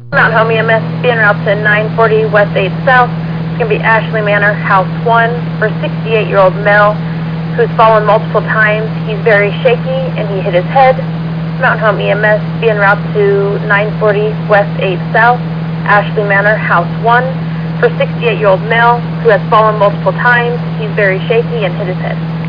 Mountain Home EMS, being route to 940 West 8 South. It's going to be Ashley Manor, House 1, for a 68-year-old male who's fallen multiple times. He's very shaky and he hit his head. Mountain Home EMS, being route to 940 West 8 South, Ashley Manor, House 1, for a 68-year-old male who has fallen multiple times. He's very shaky and hit his head.